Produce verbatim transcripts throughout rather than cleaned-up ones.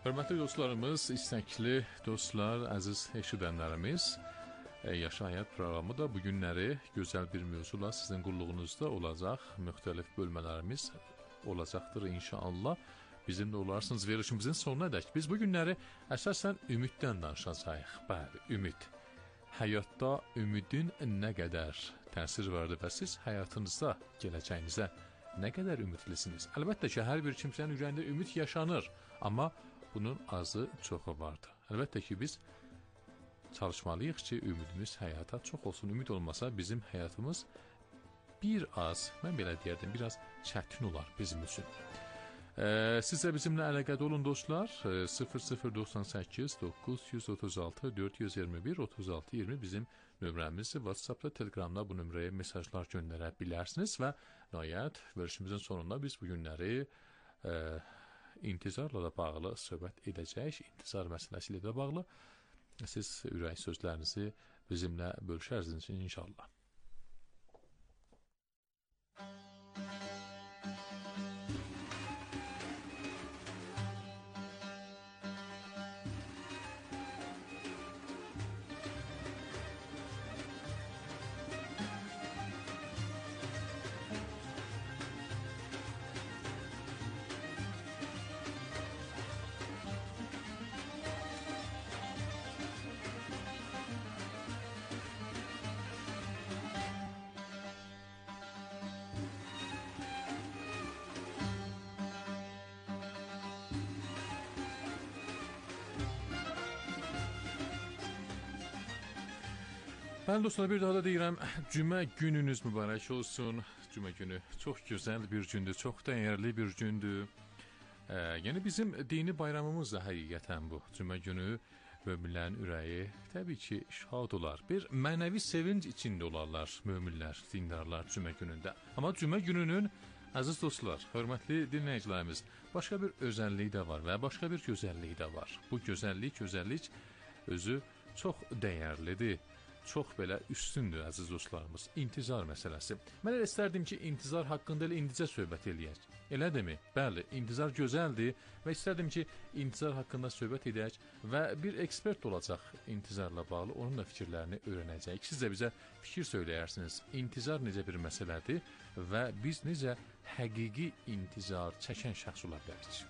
Hörmətli dostlarımız, istəkli dostlar, əziz eşidənlərimiz, Yaşa Həyat proqramı da bu günləri gözəl bir mövzula sizin qulluğunuzda olacaq. Müxtəlif bölmələrimiz olacaqdır inşallah. Bizim də olarsınız verilişimizin sonuna dək. Biz bu günləri əsasən ümiddən danışacağıq. Bəli, ümid. Həyatda ümidin nə qədər təsir vardır və siz həyatınızda, gələcəyinizə nə qədər ümidlisiniz? Əlbəttə ki, hər bir kimsənin ürəyində ümid yaşanır, amma bunun azı çoxu vardır. Əlbəttə ki, biz çalışmalıyıq ki, ümidimiz həyata çox olsun. Ümid olmasa bizim həyatımız bir az, mən belə deyərdim, biraz çətin olar bizim üçün. Ee, siz də bizimlə əlaqədə olun dostlar. sıfır sıfır doxsan səkkiz doqquz yüz otuz altı dörd yüz iyirmi bir otuz altı iyirmi bizim nömrəmizdir. WhatsAppda, Telegramda bu nömrəyə mesajlar göndərə bilərsiniz və nəhayət verilişimizin sonunda biz bu günləri e, intizarla da bağlı söhbət edəcəyik. İntizar məsələsi ilə də bağlı siz ürək sözlərinizi bizimlə bölüşərsiniz inşallah. Bəli dostlar, bir daha da deyirəm, cümə gününüz mübarək olsun. Cümə günü çox gözəl bir gündür, çox dəyərli bir gündür. Ee, yəni bizim dini bayramımız da həqiqətən bu. Cümə günü möminlərin ürəyi təbii ki şad olar. Bir mənəvi sevinç içində olarlar möminlər, dindarlar cümə günündə. Amma cümə gününün, əziz dostlar, hörmətli dinləyicilərimiz, başqa bir özəlliyi də var və başqa bir gözəlliyi də var. Bu gözəllik, gözəllik özü çox dəyərlidir. Çox belə üstündür əziz dostlarımız. İntizar məsələsi. Mən elə istərdim ki, intizar haqqında elə indicə söhbət eləyək. Elədimi? Bəli, intizar gözəldir və istərdim ki, intizar haqqında söhbət edək və bir ekspert olacaq intizarla bağlı, onun da fikirlərini öyrənəcəyik. Siz də bizə fikir söyləyərsiniz. İntizar necə bir məsələdir və biz necə həqiqi intizar çəkən şəxs ola bilərik?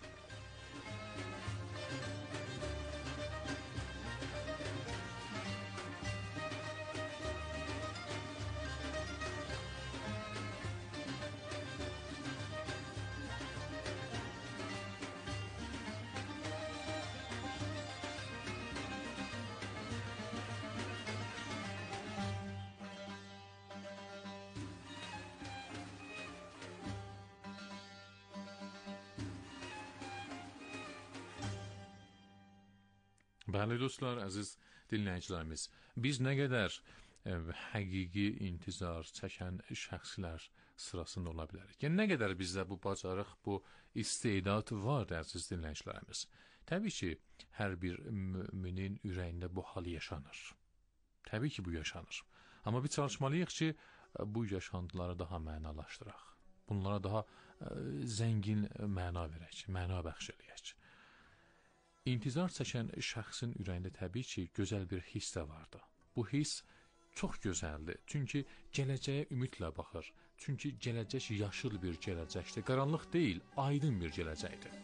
Bəli dostlar, əziz dinləyicilərimiz, biz nə qədər e, həqiqi intizar çəkən şəxslər sırasında ola bilərik. Yəni, nə qədər bizdə bu bacarıq, bu istedad var, əziz dinləyicilərimiz. Təbii ki, hər bir müminin ürəyində bu hal yaşanır. Təbii ki, bu yaşanır. Amma biz çalışmalıyıq ki, bu yaşantıları daha mənalaşdıraq. Bunlara daha e, zəngin məna verək, məna bəxş eləyək. İntizar çəkən şəxsin ürəyində təbii ki, gözəl bir hiss də vardı. Bu hiss çox gözəldir. Çünki gələcəyə ümidlə baxır. Çünki gələcək yaşıl bir gələcəkdir. Qaranlıq deyil, aydın bir gələcəkdir.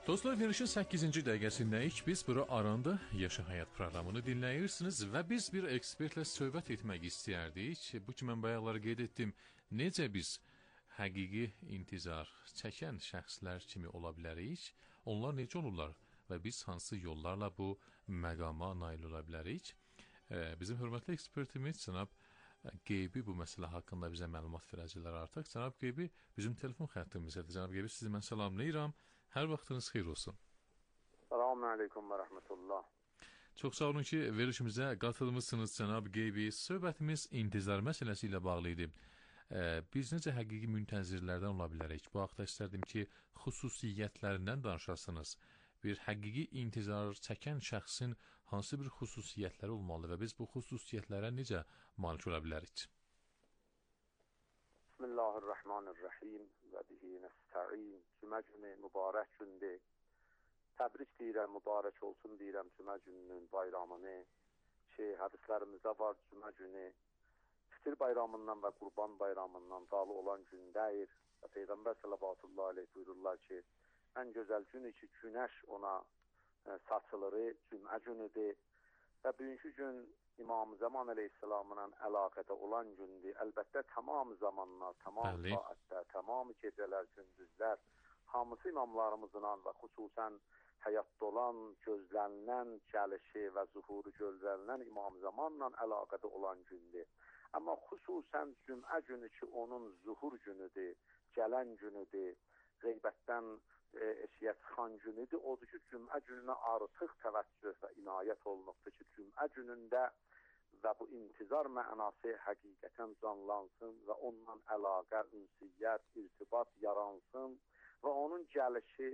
Dostlar, verilişin səkkizinci dəqiqəsindəyik. Biz bura aranda Yaşa Həyat proqramını dinləyirsiniz və biz bir ekspertlə söhbət etmək istəyərdik. Bu ki, mən bayaqları qeyd etdim, necə biz həqiqi intizar çəkən şəxslər kimi ola bilərik, onlar necə olurlar və biz hansı yollarla bu məqama nail ola bilərik? Bizim hörmətli ekspertimiz cənab Qeybi bu məsələ haqqında bizə məlumat verəcəklər artıq. Cənab Qeybi bizim telefon xəttimizədir. Cənab Qeybi, sizi mən salamlayıram. Hər vaxtınız xeyir olsun. Selamun aleyküm və rəhmətullah. Çox sağ olun ki, verilişimizə qatılmışsınız cənab Qeybi. Söhbətimiz intizar məsələsi ilə bağlı idi. Ee, biz necə həqiqi müntəzirlərdən ola bilərik? Bu haqda istərdim ki, xüsusiyyətlərindən danışasınız. Bir həqiqi intizar çəkən şəxsin hansı bir xüsusiyyətləri olmalı və biz bu xüsusiyyətlərə necə malik ola bilərik? Bismillahirrahmanirrahim və bihi nəstə'in. Cümə günü mübarək gündür. Təbrik deyirəm, mübarək olsun deyirəm cümə gününün bayramını. Ki, hədislərimizdə var cümə günü. Fitir bayramından və qurban bayramından dalı olan gündəyir. Və Peyğəmbər sallallahu aleyhi buyururlar ki, ən gözəl günü ki, günəş ona e, saçılırı cümə günüdür. Və bugünkü gün İmam Zaman Aleyhisselam'ın əlaqədə olan gündür. Əlbəttə tamam zamanlar, tamam saatlər, tamam gecələr, gündüzlər, hamısı imamlarımızla və xüsusən həyatda olan, gözlənilən gəlişi və zuhuru gözlənilən İmam Zamanla əlaqədə olan gündür. Amma xüsusən cümə günü ki, onun zuhur günüdür, gələn günüdür, qeybətdən e, eşiyə çıxan günüdür. Odur ki, cümə gününə artıq təvəccüh və inayət olunubdur ki, cümə günündə və bu intizar mənası həqiqətən canlansın və onunla əlaqə, ünsiyyət, irtibat yaransın və onun gəlişi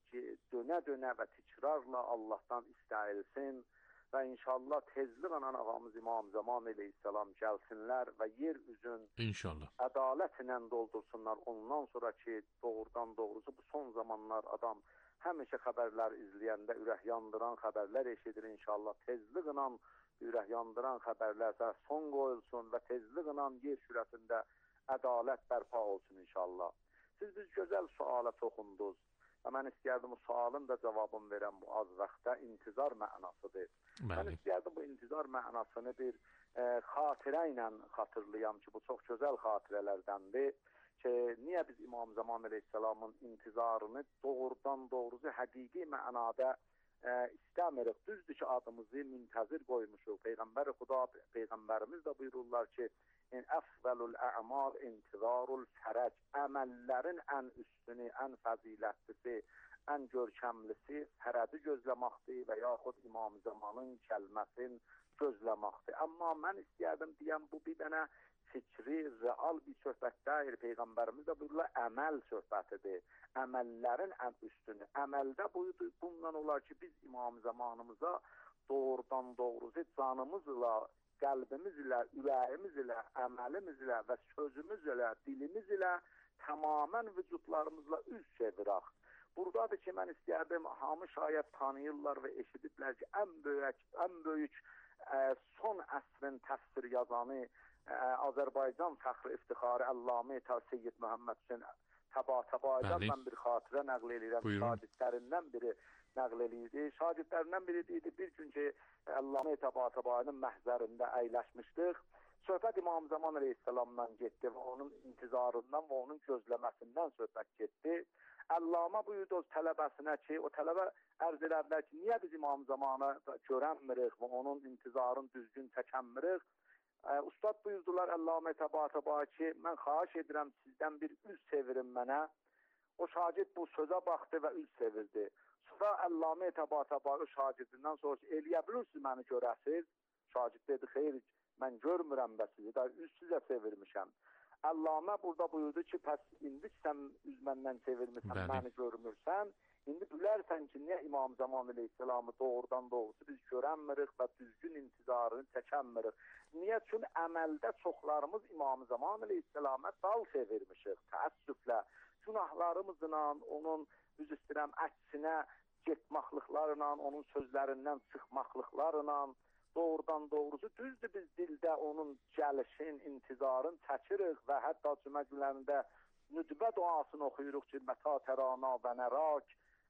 dönə-dönə və tikrarla Allahdan istəyilsin və inşallah tezliklə ağamız İmam Zaman Aleyhisselam gəlsinlər və yer üzün İnşallah ədalətlə doldursunlar. Ondan sonra ki, doğrudan doğrusu bu son zamanlar adam həmişə xəbərlər izləyəndə ürək yandıran xəbərlər eşidir. İnşallah tezliklə ürək yandıran xəbərlərsə son qoyulsun və tezliklə yer şürətində ədalət bərpa olsun inşallah. Siz biz gözəl suala toxundunuz və mən istəyərdim bu sualın da cavabını verəm bu az vaxtda intizar mənasıdır. Bəli. Mən istəyərdim bu intizar mənasını bir e, xatirə ilə xatırlayam ki, bu çox gözəl xatirələrdəndir ki, niyə biz İmam Zaman Aleyhisselamın intizarını doğrudan doğrusu həqiqi mənada e, istəmirik. Düzdür ki, adımızı müntəzir qoymuşuq. Peyğəmbər Xuda, Peyğəmbərimiz də buyururlar ki, əfvəlul ə'mal intizarul fərəc. Əməllərin ən üstünü, ən fəzilətlisi, ən görkəmlisi fərədi gözləməkdir və yaxud İmam Zamanın kəlməsin gözləməkdir. Amma mən istəyərdim deyəm, bu bir dənə fikri, real bir söhbət deyil. Peyğəmbərimiz də buyururlar, əməl söhbətidir. Əməllərin ən üstünü. Əməldə buyurdu, bundan olar ki, biz İmam Zamanımıza doğrudan doğrusu canımızla, qəlbimiz ilə, ürəyimiz ilə, əməlimiz ilə və sözümüz ilə, dilimiz ilə tamamən vücudlarımızla üz çevirək. Buradadır ki, mən istəyərdim, hamı şayət tanıyırlar və eşidiblər ki, ən böyük, ən böyük ə, son əsrin təfsir yazanı ə, Azərbaycan fəxri iftixarı Əllamə Seyyid Məhəmməd Hüseyn Təbatəbaydan mən bir xatirə nəql edirəm. Şagirdlərindən biri nəql edirdi. Şagirdlərindən biri deyildi, bir gün ki, Əllamə Təbatəbayının məhzərində əyləşmişdik. Söhbət İmam Zaman Aleyhisselamdan getdi və onun intizarından və onun gözləməsindən söhbət getdi. Əllamə buyurdu o tələbəsinə ki, o tələbə ərz edərlər ki, niyə biz İmam Zamanı görənmirik və onun intizarını düzgün çəkənmirik? Ə, Ustad buyurdular Əllamə Təbatəbay ki, mən xahiş edirəm sizdən bir üz çevirin mənə. O şagird bu sözə baxdı və üz çevirdi. Sonra Əllamə Təbatəbay o şagirdindən sonra ki, eləyə bilirsiniz məni görəsiz? Şagird dedi, xeyr, mən görmürəm və sizi də üz sizə çevirmişəm. Əllamə burada buyurdu ki, pəs indi sən üz məndən çevirmirsən, Bəli. məni görmürsən. İndi bilərsən ki, niyə İmam Zaman Aleyhisselamı doğrudan doğrusu biz görənmirik və düzgün intizarını çəkənmirik. Niyə? Çünki əməldə çoxlarımız İmam Zaman Aleyhisselamə dal çevirmişik, təəssüflə. Günahlarımızla, onun üz istirəm əksinə getmaqlıqlarla, onun sözlərindən çıxmaqlıqlarla, doğrudan doğrusu düzdür biz dildə onun gəlişin, intizarın çəkirik və hətta cümə günlərində nüdbə duasını oxuyuruq ki, mətə tərana və nərak,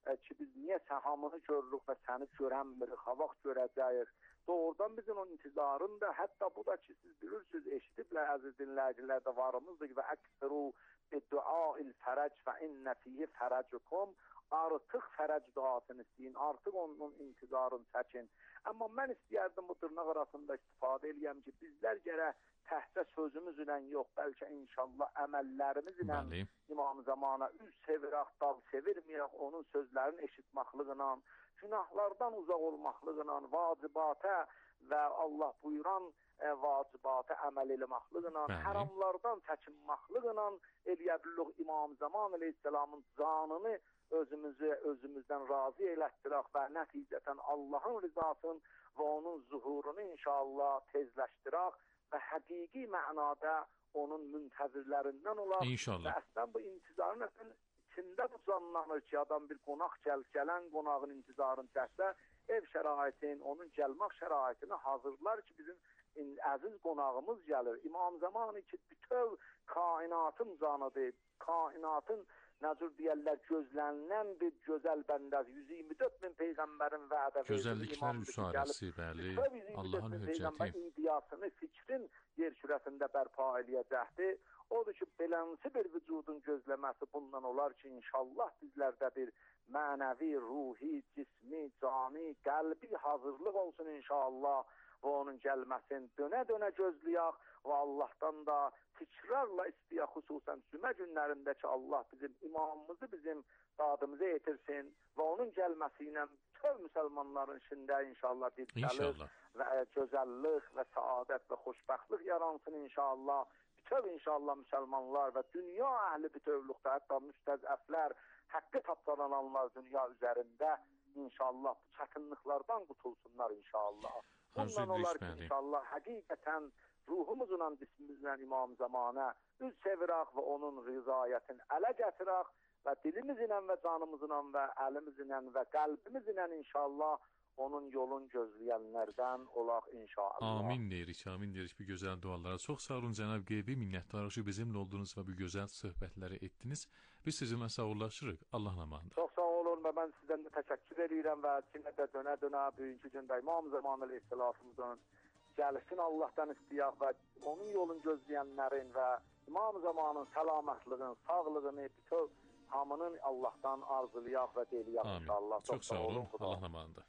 e, ki biz niyə səhamını görürük və səni görənmirik, ha vaxt görəcəyik. Doğrudan bizim o intizarın da, hətta bu da ki siz bilirsiniz, eşidiblər əziz dinləyicilər də varımızdır və əksəru bi-duail fərəc və innə fihi fərəcukum, artıq fərəc duasını istəyin, artıq onun intizarını çəkin. Amma mən istəyərdim bu dırnaq arasında istifadə eləyəm ki, bizlər gərək təhcə sözümüzlə yox, bəlkə inşallah əməllərimizlə İmam Zamana üz sevirək, dal sevirməyək, onun sözlərini eşitməklıqla, günahlardan uzaq olmaqlıqla, vacibatə və Allah buyuran e, vacibatə əməl eləməklıqla, həramlardan çəkinməklıqla eləyə bilirik İmam Zaman əleyhisselamın canını özümüzü özümüzdən razı elətdirək və nəticətən Allahın rızasını və onun zuhurunu inşallah tezləşdirək və həqiqi mənada onun müntəzirlərindən olaq. İnşallah. Və əslən bu intizarın əslən içində bu canlanır ki, adam bir qonaq gəl, gələn qonağın intizarını çəksə, ev şəraitin, onun gəlmək şəraitini hazırlar ki, bizim əziz qonağımız gəlir. İmam Zamanı ki, bütöv kainatın canıdır, kainatın necür deyərlər, gözlənilən bir gözəl bəndəz, yüz iyirmi dörd min Peyğəmbərin vədə gözəlliklər üsarəsi, bəli, Allahın höccəti idiyasını, fikrin yer kürəsində bərpa eləyəcəkdir. Odur ki, belənsi bir vücudun gözləməsi bundan olar ki, inşallah bizlərdə bir mənəvi, ruhi, cismi, cani, qəlbi hazırlıq olsun inşallah və onun gəlməsini dönə-dönə gözləyək və Allahdan da tikrarla istəyək, xüsusən cümə günlərində ki, Allah bizim imamımızı bizim dadımıza yetirsin və onun gəlməsi ilə bütün müsəlmanların içində inşallah bir gəlir və gözəllik və saadət və xoşbəxtlik yaransın inşallah. Bütün inşallah müsəlmanlar və dünya əhli bütövlükdə, hətta müstəzəflər, haqqı tapdalananlar dünya üzərində inşallah bu çətinliklərdən qutulsunlar inşallah. Bundan olar ki, inşallah həqiqətən ruhumuzla, cismimizlə İmam Zamanə üz çevirək və onun rızayətini ələ gətirək və dilimizlə və canımızla və əlimizlə və qəlbimizlə inşallah onun yolun gözləyənlərdən olaq inşallah. Amin deyirik, amin deyirik bu gözəl dualara. Çox sağ olun Cənab Qeybi, minnətdarıq ki, bizimlə oldunuz və bu gözəl söhbətləri etdiniz. Biz sizinlə sağollaşırıq. Allahın amanında. Çox sağ olun və mən sizdən də təşəkkür edirəm və yenə də dönə-dönə bugünkü gündə İmam Zaman əleyhissalamın gəlişini Allahdan istəyək və onun yolun gözləyənlərin və İmam Zamanın səlamətliyini, sağlığını, bütün hamının Allahdan arzulayaq və deyiləyək inşallah. Çox sağ olun, Allahın amanında.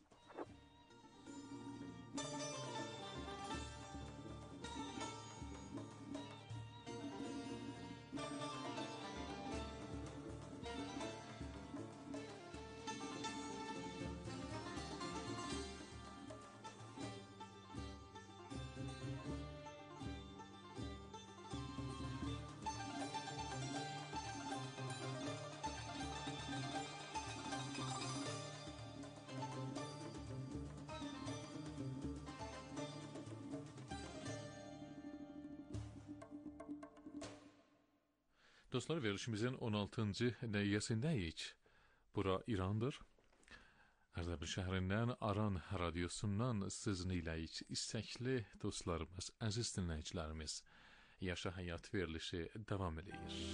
Dostlar, verilişimizin on altıncı dəqiqəsindəyik. Bura İrandır. Ərdəbil şəhərindən Aran radiosundan sizinləyik. İstəkli dostlarımız, əziz dinləyicilərimiz, Yaşa Həyat verilişi davam edir.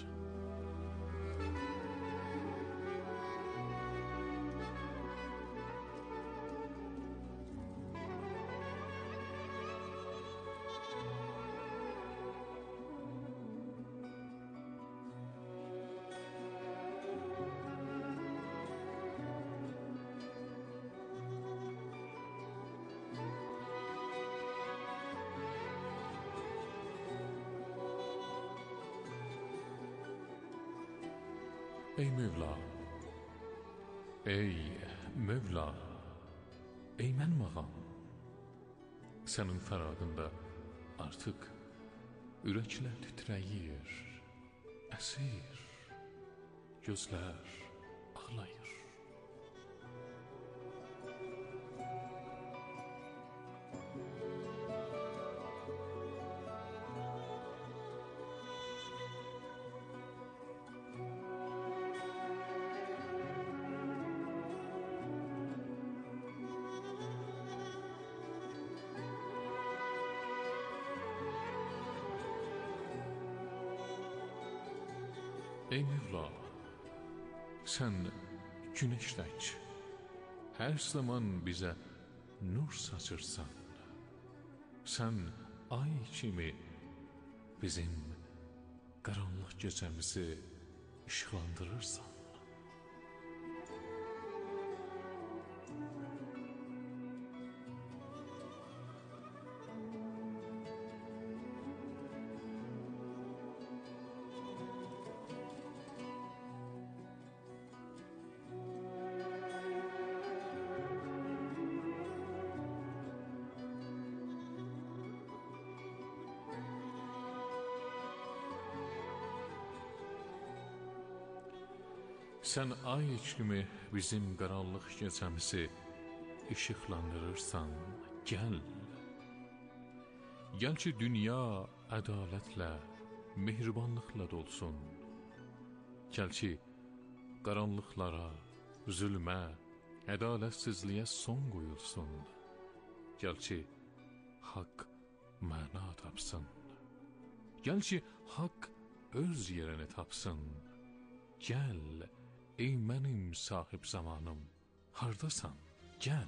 Ey Mövla, ey Mövla, ey mənim ağam, sənin fəraqında artıq ürəklər titrəyir, əsir, gözlər ağlayır. Ey Mövla, sən güneş tək, hər zaman bizə nur saçırsan. Sən ay kimi bizim qaranlıq gecəmizi işıqlandırırsan. Sən ay kimi bizim qaranlıq gecəmizi işıqlandırırsan. Gəl, gəl ki dünya ədalətlə, mehribanlıqla dolsun. Gəl ki qaranlıqlara, zülmə, ədalətsizliyə son qoyulsun. Gəl ki haqq məna tapsın. Gəl ki haqq öz yerini tapsın. Gəl, ey mənim sahib zamanım, hardasan? Gəl.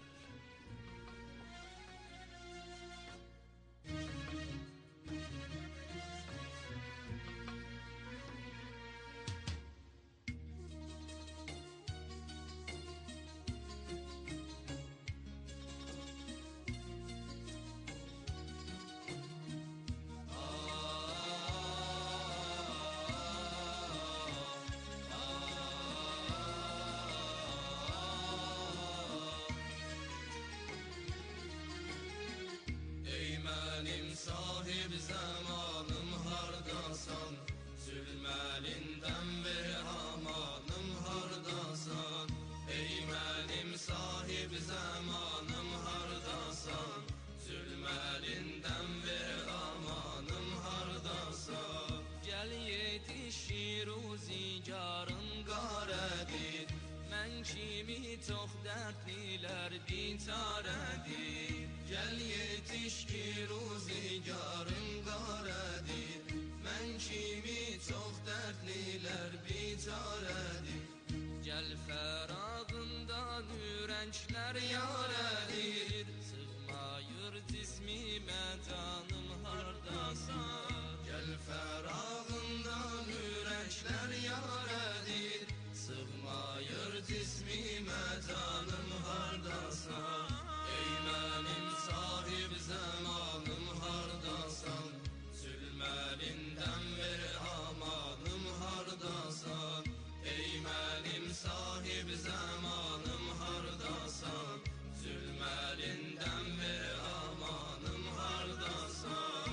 Benim sahib zamanım hardasan, zülməlindən bir amanım hardasan. Ey mənim sahib zamanım hardasan, zülməlindən bir amanım hardasan. Gəl yetişir ruzigarın qarədir, mən kimi çox dərdlilər bitarədir. Gəl yetiş ki ruzigarın qarədir, mən kimi çox dərdlilər bitarədir. Gəl fərağından ürənglər yarədir, sığmayır cismimə canım hardasan. Gəl fərağından ürənglər yarədir, sığmayır cismimə canım hardasan. Ey mənim sahib zamanım hardasan, zülməlindən bir amanım hardasan. Ey mənim sahib zamanım hardasan, zülməlindən bir amanım hardasan.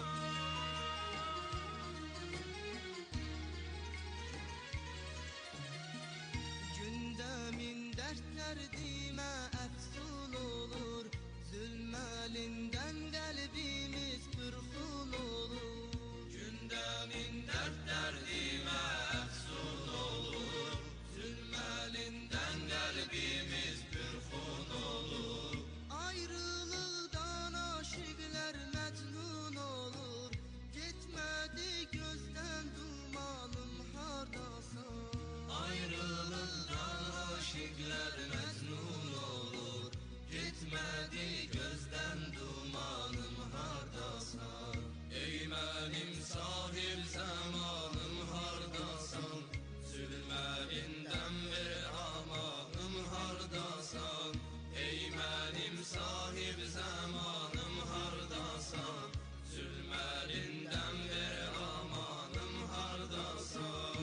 Gündəmin dərdlərdimə əfsun olur, zülməlindən qəlbimiz pürxun olur. Gündəmin dərdlərdimə əfsun olur, zülməlindən qəlbimiz pürxun olur. Ayrılıqdan aşiqlər məcnun olur, getmədi gözdən dumanım hardasan. Ayrılıqdan aşiqlər məcnun olur, getmədi gözdən dumanım hardasan. Ey mənim sahib zamanım hardasan, zülməlindən bir amanım hardasan. Ey mənim sahib zamanım hardasan, zülməlindən bir amanım hardasan.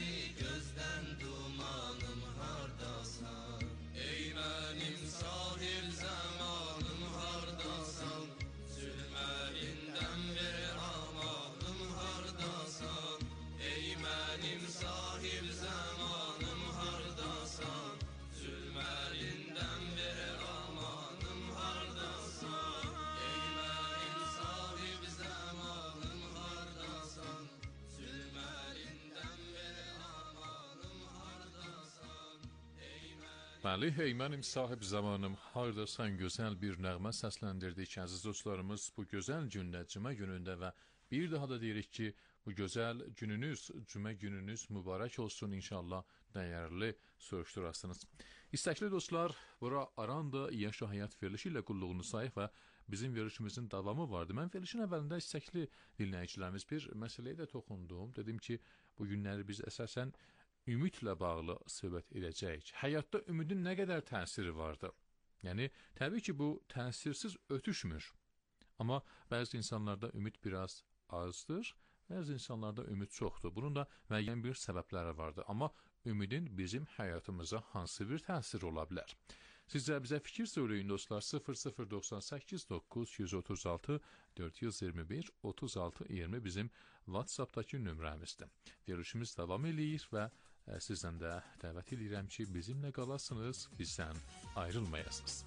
getdi gözdən dumanım hardasan ey mənim sahil zamanım hardasan zülməlindən bir amanım hardasan ey mənim sahil zamanım hardasan zülməlindən bir amanım hardasan ey mənim sahib zamanım hardasan zülməlindən bir amanım hardasan ey mənim Bəli, ey mənim sahib zamanım hardasan gözəl bir nəğmə səsləndirdik əziz dostlarımız bu gözəl gündə, cümə günündə və bir daha da deyirik ki, bu gözəl gününüz, cümə gününüz mübarək olsun inşallah dəyərli soruşturasınız. İstəkli dostlar, bura Aranda Yaşa Həyat verilişi ilə qulluğunuzdayıq və bizim verilişimizin davamı vardı. Mən verilişin əvvəlində istəkli dinləyicilərimiz bir məsələyə də toxundum. Dedim ki, bu günləri biz əsasən ümidlə bağlı söhbət edəcəyik. Həyatda ümidin nə qədər təsiri vardı? Yəni, təbii ki, bu təsirsiz ötüşmür. Amma bəzi insanlarda ümid biraz azdır, bəzi insanlarda ümid çoxdur. Bunun da müəyyən bir səbəbləri vardır. Amma ümidin bizim həyatımıza hansı bir təsiri ola bilər? Sizə bizə fikir söyləyin dostlar. sıfır sıfır doxsan səkkiz doqquz yüz otuz altı dörd yüz iyirmi bir otuz altı iyirmi bizim WhatsApp'dakı nömrəmizdir. Verilişimiz davam eləyir və ə, sizdən də dəvət edirəm ki, bizimlə qalasınız, bizdən ayrılmayasınız.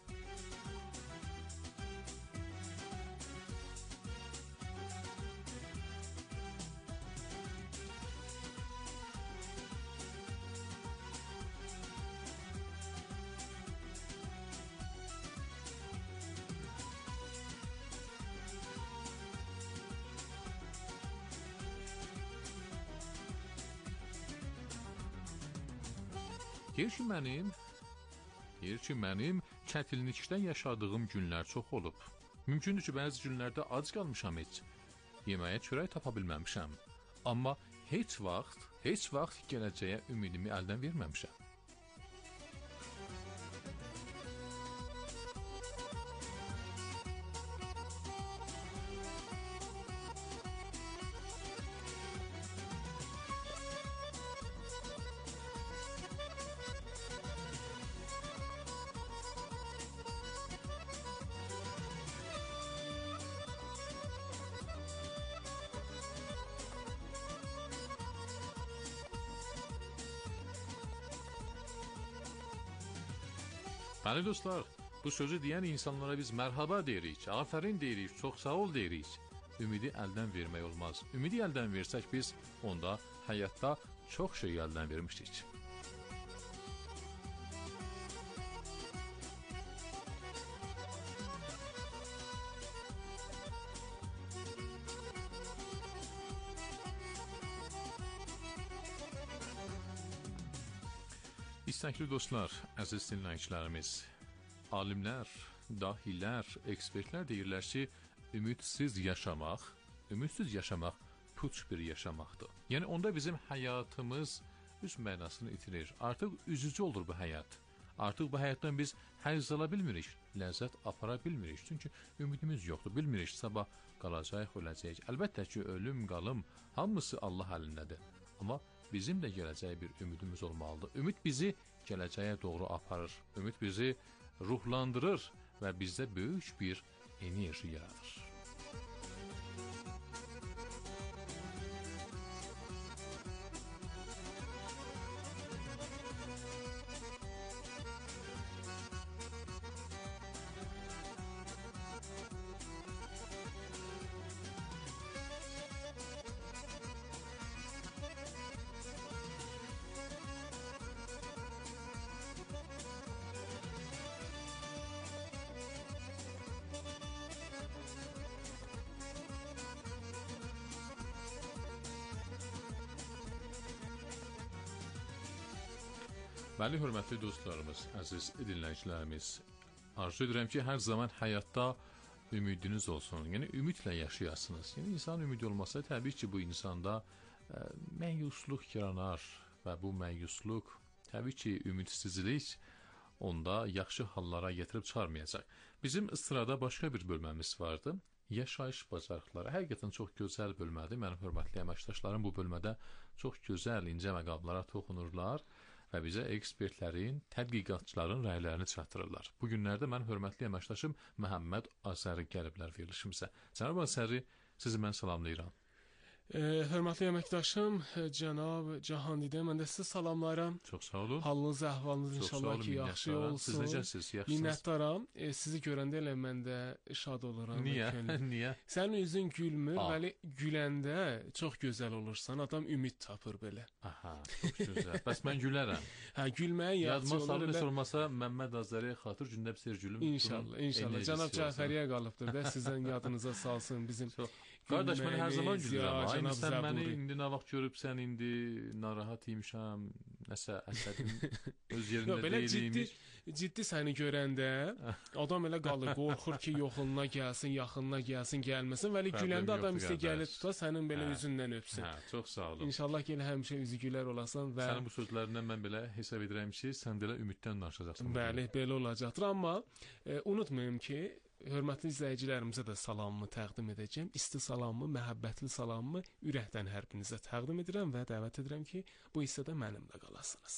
Deyir ki, mənim, deyir ki, mənim çətinlikdə yaşadığım günlər çox olub. Mümkündür ki, bəzi günlərdə ac qalmışam heç, yeməyə çörək tapa bilməmişəm. Amma heç vaxt, heç vaxt gələcəyə ümidimi əldən verməmişəm. Bəli dostlar, bu sözü deyən insanlara biz mərhaba deyirik, afərin deyirik, çox sağ ol deyirik. Ümidi əldən vermək olmaz. Ümidi əldən versək biz onda həyatda çox şey əldən vermişdik. İstəkli dostlar, əziz dinləyicilərimiz, alimlər, dahilər, ekspertlər deyirlər ki, ümidsiz yaşamaq, ümidsiz yaşamaq puç bir yaşamaqdır. Yəni onda bizim həyatımız öz mənasını itirir. Artıq üzücü olur bu həyat. Artıq bu həyatdan biz həzz ala bilmirik, ləzzət apara bilmirik. Çünki ümidimiz yoxdur, bilmirik sabah qalacaq, öləcək. Əlbəttə ki, ölüm, qalım, hamısı Allah əlindədir. Amma bizim də gələcəyə bir ümidimiz olmalıdır. Ümid bizi gələcəyə doğru aparır. Ümid bizi ruhlandırır və bizdə böyük bir enerji yaradır. Bəli, hörmətli dostlarımız, əziz dinləyicilərimiz, arzu edirəm ki, hər zaman həyatda ümidiniz olsun, yəni ümidlə yaşayasınız. Yəni, insan ümidi olmasa, təbii ki, bu insanda ə, məyusluq yaranar və bu məyusluq, təbii ki, ümidsizlik onda yaxşı hallara getirib çıxarmayacaq. Bizim sırada başqa bir bölməmiz vardı. yaşayış bacarıqları. Həqiqətən çox gözəl bölmədir. Mənim hörmətli əməkdaşlarım bu bölmədə çox gözəl, incə məqamlara toxunurlar və bizə ekspertlərin, tədqiqatçıların rəylərini çatdırırlar. Bu günlərdə mən hörmətli əməkdaşım Məhəmməd Azəri gəliblər verilişimizə. Cənab Azəri, sizi mən salamlayıram. E, hörmətli əməkdaşım, cənab Cahandidə, mən də sizi salamlayıram. Çox sağ olun. Halınız, əhvalınız inşallah ki, yaxşı olsun. Siz necəsiniz? Yaxşısınız? Minnətdaram. E, sizi görəndə elə mən də şad oluram. Niyə? Niyə? Sənin üzün gülmür, bəli, güləndə çox gözəl olursan. Adam ümid tapır belə. Aha, çox gözəl. Bəs mən gülərəm. Hə, gülməyə yaxşı olur. Yadıma salıb olmasa Məmməd Azəriyə xatır gündə bir sər gülüm. İnşallah, inşallah. Cənab Cəfəriyə qalıbdır da, sizin yadınıza salsın bizim. Qardaş, mən hər zaman gülürəm. Cənab Sən məni Zəburi. indi nə vaxt görübsən, indi narahat imişəm, nəsə əsəbim öz yerində belə deyilmiş. ciddi, ciddi səni görəndə adam elə qalır, qorxur ki, yoxununa gəlsin, yaxınına gəlsin, gəlməsin. Vəli güləndə adam istə gəlir tuta, sənin belə üzündən öpsün. Hə, çox sağ olun. İnşallah ki, elə həmişə üzü gülər olasan və Sənin bu sözlərindən mən belə hesab edirəm ki, sən belə ümiddən danışacaqsan. bəli, belə olacaqdır. Amma e, unutmayın ki, hörmətli izləyicilərimizə də salamımı təqdim edəcəm. İsti salamımı, məhəbbətli salamımı ürəkdən hər birinizə təqdim edirəm və dəvət edirəm ki, bu hissədə mənimlə qalasınız.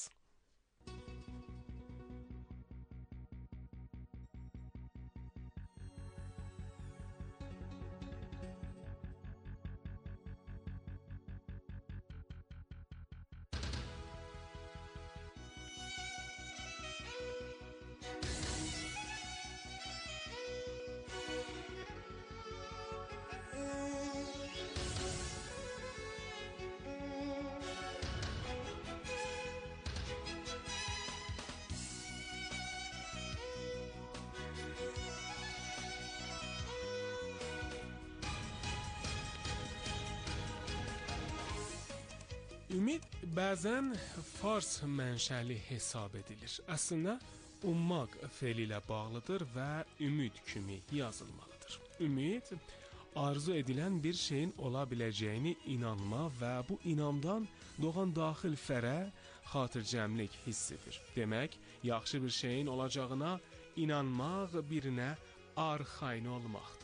Ümid bəzən fars mənşəli hesab edilir. Əslində ummaq fe'li ilə bağlıdır və ümid kimi yazılmalıdır. Ümid arzu edilən bir şeyin ola biləcəyini inanma və bu inamdan doğan daxil fərə, xatircəmlik hissidir. Demək, yaxşı bir şeyin olacağına inanmaq birinə arxayın olmaqdır.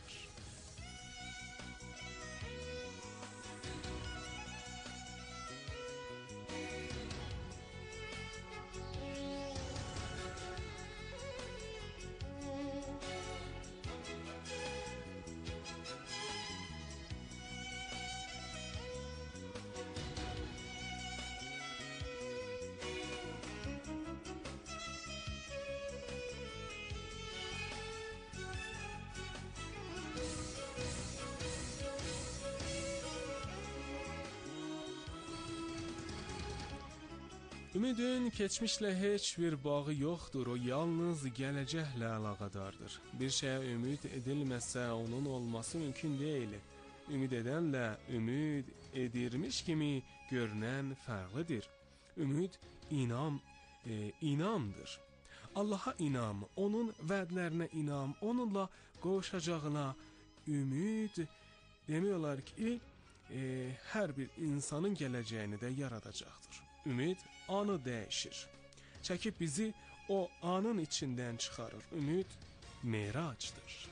Ümidin keçmişlə heç bir bağı yoxdur, o yalnız gələcəklə əlaqədardır. Bir şeyə ümid edilməsə onun olması mümkün deyil. Ümid edənlə ümid edirmiş kimi görünən fərqlidir. Ümid inam, e, inamdır. Allaha inam, onun vədlərinə inam, onunla qovuşacağına ümid demək olar ki, e, hər bir insanın gələcəyini də yaradacaqdır. Ümid anı dəyişir. Çəkib bizi o anın içindən çıxarır. Ümid meracdır.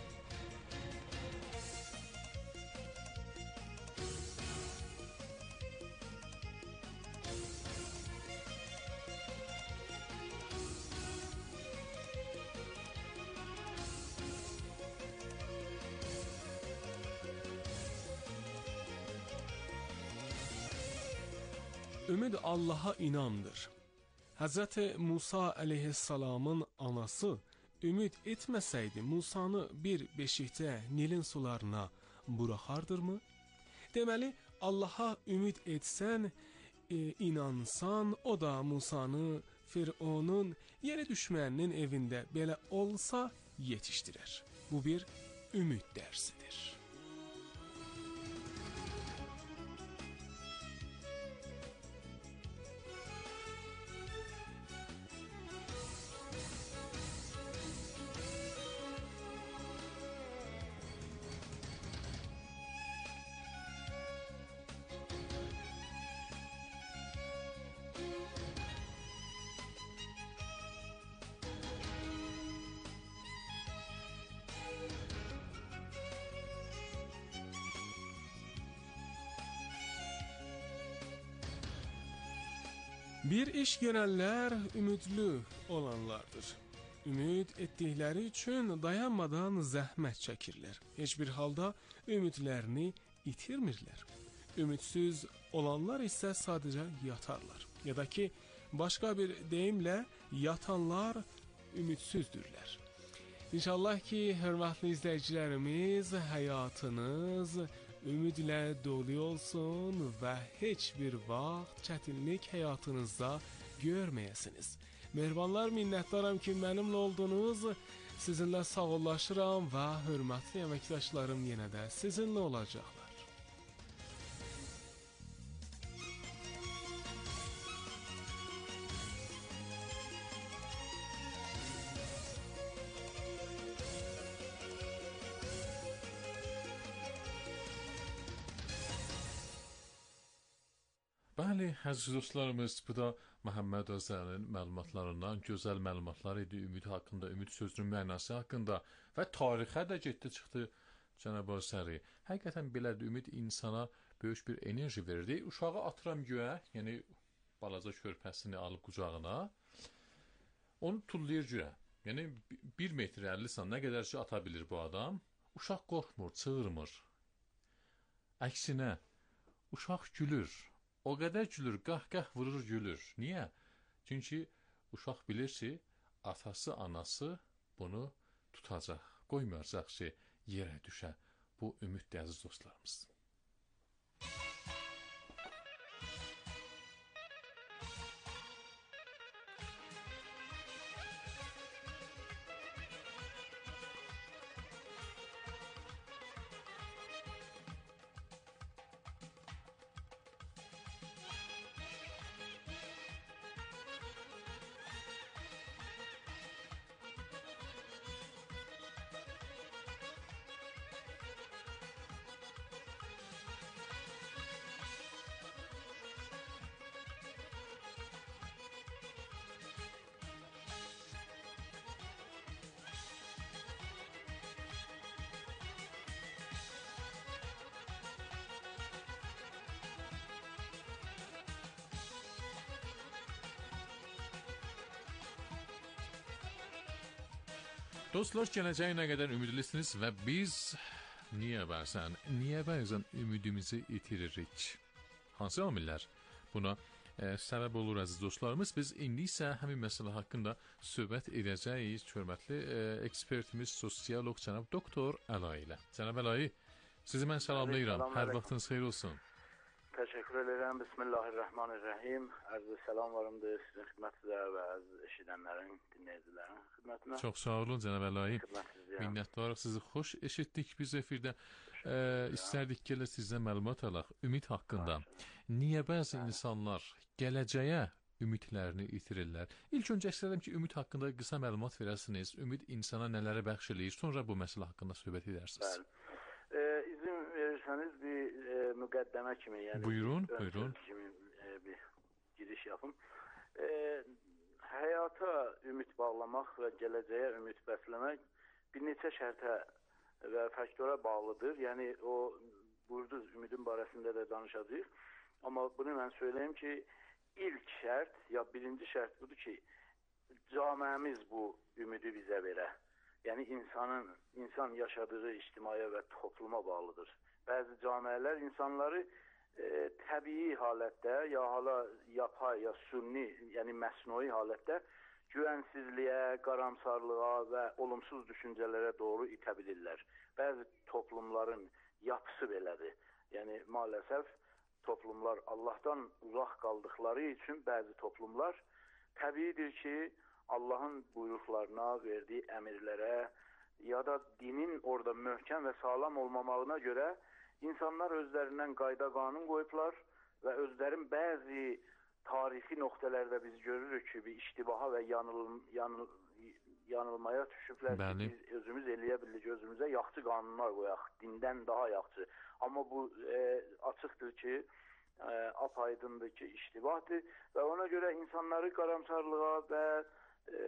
Ümid Allaha inamdır. Həzrəti Musa əleyhissalamın anası ümid etməsəydi Musanı bir beşikdə Nilin sularına buraxardırmı? Deməli, Allaha ümid etsən, e, inansan, o da Musanı Fironun yeni düşməninin evində belə olsa yetişdirər. Bu bir ümid dərsidir. Bir iş görənlər ümidli olanlardır. Ümid etdikləri üçün dayanmadan zəhmət çəkirlər. Heç bir halda ümidlərini itirmirlər. Ümidsiz olanlar isə sadəcə yatarlar. Ya da ki, başqa bir deyimlə, yatanlar ümidsizdürlər. İnşallah ki, hörmətli izləyicilərimiz, həyatınız ümidlə dolu olsun və heç bir vaxt çətinlik həyatınızda görməyəsiniz. Mehribanlar, minnətdaram ki, mənimlə oldunuz. Sizinlə sağollaşıram və hörmətli əməkdaşlarım yenə də sizinlə olacaqlar. Bəli, əziz dostlarımız, bu da Məhəmməd Özərinin məlumatlarından gözəl məlumatlar idi. Ümid haqqında, ümid sözünün mənası haqqında və tarixə də getdi çıxdı Cənab Özəri. Həqiqətən belədir, ümid insana böyük bir enerji verirdi. Uşağı atıram göyə, yəni balaca körpəsini alıb qucağına, onu tullayır göyə. Yəni bir metr əlli san, nə qədər ki ata bilir bu adam. Uşaq qorxmur, çığırmır. Əksinə, uşaq gülür. O qədər gülür, qah-qah vurur, gülür. Niyə? Çünki uşaq bilir ki, atası, anası bunu tutacaq, qoymayacaq ki, yerə düşə. Bu ümiddir, əziz dostlarımız. Dostlar, gələcəyə nə qədər ümidlisiniz və biz niyə bəzən, niyə bəzən ümidimizi itiririk? Hansı amillər buna e, səbəb olur, əziz dostlarımız? Biz indi isə həmin məsələ haqqında söhbət edəcəyik hörmətli e, ekspertimiz, sosiolog cənab doktor Əlayi ilə. Cənab Əlayi, sizi mən salamlayıram. Hər vaxtınız xeyir olsun. Təşəkkür edirəm. Bismillahirrahmanirrahim. Ərz salam varımdır sizin xidmətinizə və əziz eşidənlərin, dinləyicilərin xidmətinə. Çox sağ olun cənab Əlayi. Minnətdarıq, sizi xoş eşitdik biz efirdə. E, istərdik ki, sizdən məlumat alaq ümid haqqında. Niyə bəzi insanlar gələcəyə ümidlərini itirirlər? İlk öncə istərdim ki, ümid haqqında qısa məlumat verəsiniz. Ümid insana nələrə bəxş eləyir? Sonra bu məsələ haqqında söhbət edərsiniz. Bəli. E, izin verirseniz bir e, müqəddəmə kimi, yəni buyurun, bir, buyurun. Kimi, e, bir giriş yapım. E, həyata ümid bağlamaq və gələcəyə ümid bəsləmək bir neçə şərtə və faktora bağlıdır. Yəni o buyurdunuz ümidin barəsində də danışacağıq. Amma bunu mən söyleyeyim ki, ilk şərt ya birinci şərt budur ki, camiəmiz bu ümidi bizə verə. Yəni insanın, insan yaşadığı ictimaya və topluma bağlıdır. Bəzi camiələr insanları e, təbii halətdə, ya hala yapay, ya sünni, yəni məsnui halətdə güvənsizliyə, qaramsarlığa və olumsuz düşüncələrə doğru itə bilirlər. Bəzi toplumların yapısı belədir. Yəni maalesef toplumlar Allahdan uzaq qaldıqları üçün bəzi toplumlar təbiidir ki, Allahın buyruqlarına, verdiyi əmirlərə ya da dinin orada möhkəm və sağlam olmamağına görə insanlar özlərindən qayda qanun qoyublar və özlərin bəzi tarixi nöqtələrdə biz görürük ki, bir iştibaha və yanıl, yanıl, yanılmaya düşüblər ki, biz özümüz eləyə bilirik, özümüzə yaxçı qanunlar qoyaq, dindən daha yaxçı. Amma bu e, açıqdır ki, e, apaydındır ki, iştibahdır və ona görə insanları qaramsarlığa və E,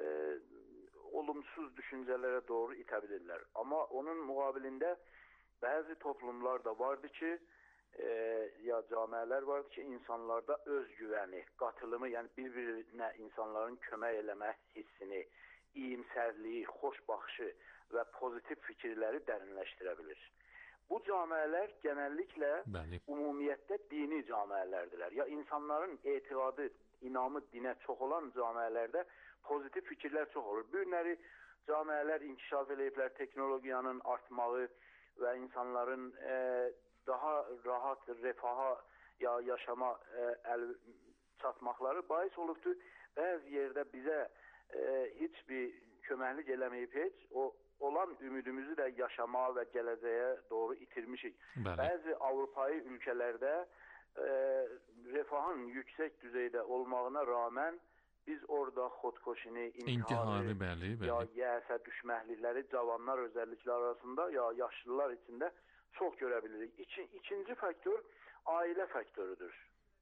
olumsuz düşüncələrə doğru itə bilirlər. Amma onun müqabilində bəzi toplumlar da vardı ki, e, ya camiələr vardır ki, insanlarda özgüvəni, qatılımı, yəni bir-birinə insanların kömək eləmə hissini, iyimsərliyi, xoş baxışı və pozitiv fikirləri dərinləşdirə bilir. Bu camiələr genəlliklə Bəli. ümumiyyətdə dini camiələrdirlər. Ya insanların etiqadı, inamı dinə çox olan camiələrdə pozitiv fikirlər çox olur. Bu günləri camiələr inkişaf eləyiblər, texnologiyanın artmağı və insanların e, daha rahat refaha ya yaşama e, əl çatmaqları bais olubdur. Bəzi yerdə bizə e, heç bir köməklik eləməyib heç, o olan ümidimizi də yaşamağa və gələcəyə doğru itirmişik. Bəli. Bəzi Avropayi ölkələrdə e, refahın yüksək düzeydə olmağına rağmen biz orada xodkoşini, intiharı, bəli, bəli. ya yəsə düşməklikləri cavanlar özəllikləri arasında ya yaşlılar içində çox görə bilirik. İki, ikinci faktor ailə faktorudur.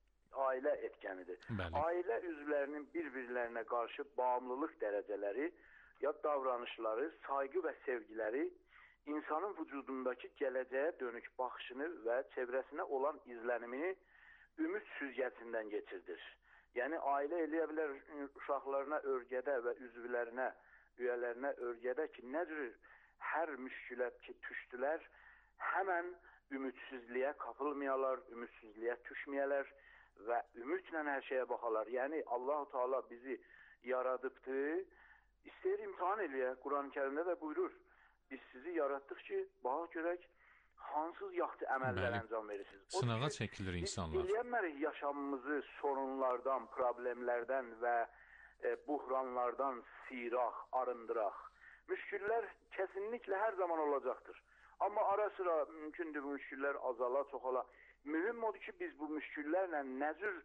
Ailə etkənidir. Bəli. Ailə üzvlərinin bir-birlərinə qarşı bağımlılıq dərəcələri, ya davranışları, sayğı və sevgiləri insanın vücudundakı gələcəyə dönük baxışını və çevrəsinə olan izlənimini ümid süzgəcindən geçirdir. Yəni ailə eləyə bilər uşaqlarına örgədə və üzvlərinə, üyələrinə örgədə ki, nə cür hər müşkülə ki, düşdülər, həmən ümidsizliyə qapılmayalar, ümidsizliyə düşməyələr və ümidlə hər şeyə baxalar. Yəni Allah-u Teala bizi yaradıbdır. İstəyir imtihan eləyə. Quran-ı Kərimdə də buyurur. Biz sizi yaratdıq ki, baxaq görək hansız yaxşı əməllər Bəli. əncam verirsiniz. Sınağa çəkilir insanlar. Biz eləyənmərik yaşamımızı sorunlardan, problemlərdən və e, buhranlardan siraq, arındıraq. Müşküllər kesinlikle hər zaman olacaqdır. Amma ara sıra mümkündür bu müşküllər azala, çoxala. Mühüm odur ki, biz bu müşküllərlə nə cür